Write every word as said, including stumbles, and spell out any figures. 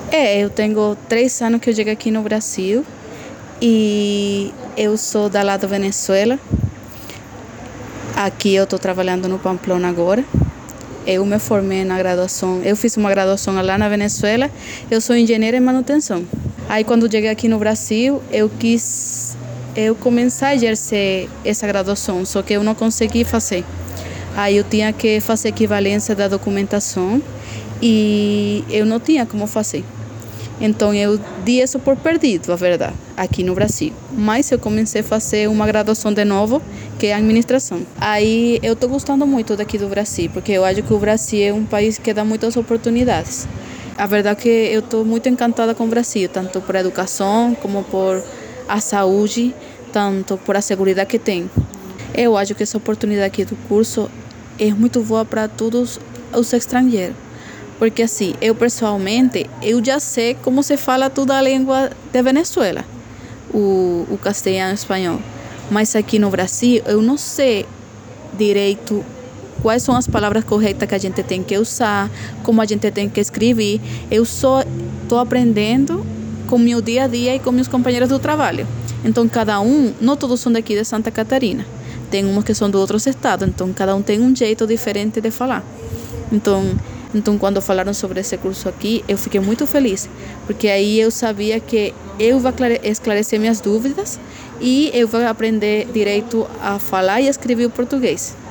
É, eu tenho três anos que eu cheguei aqui no Brasil e eu sou da lá da Venezuela. Aqui eu estou trabalhando no Pamplona agora. Eu me formei na graduação, eu fiz uma graduação lá na Venezuela, eu sou engenheira em manutenção. Aí quando cheguei aqui no Brasil, eu quis, eu comecei a exercer essa graduação, só que eu não consegui fazer. Aí eu tinha que fazer equivalência da documentação e eu não tinha como fazer. Então eu di isso por perdido, a verdade, aqui no Brasil. Mas eu comecei a fazer uma graduação de novo, que é administração. Aí eu estou gostando muito daqui do Brasil, porque eu acho que o Brasil é um país que dá muitas oportunidades. A verdade é que eu estou muito encantada com o Brasil, tanto por a educação como por a saúde, tanto por a segurança que tem. Eu acho que essa oportunidade aqui do curso é muito boa para todos os estrangeiros. Porque assim, eu pessoalmente, eu já sei como se fala toda a língua de Venezuela, o, o castelhano e o espanhol. Mas aqui no Brasil, eu não sei direito quais são as palavras corretas que a gente tem que usar, como a gente tem que escrever. Eu só estou aprendendo com o meu dia a dia e com meus companheiros do trabalho. Então, cada um, não todos são daqui de Santa Catarina. Tem uns que são de outros estados, então cada um tem um jeito diferente de falar. Então, então, quando falaram sobre esse curso aqui, eu fiquei muito feliz, porque aí eu sabia que eu vou esclarecer minhas dúvidas e eu vou aprender direito a falar e escrever o português.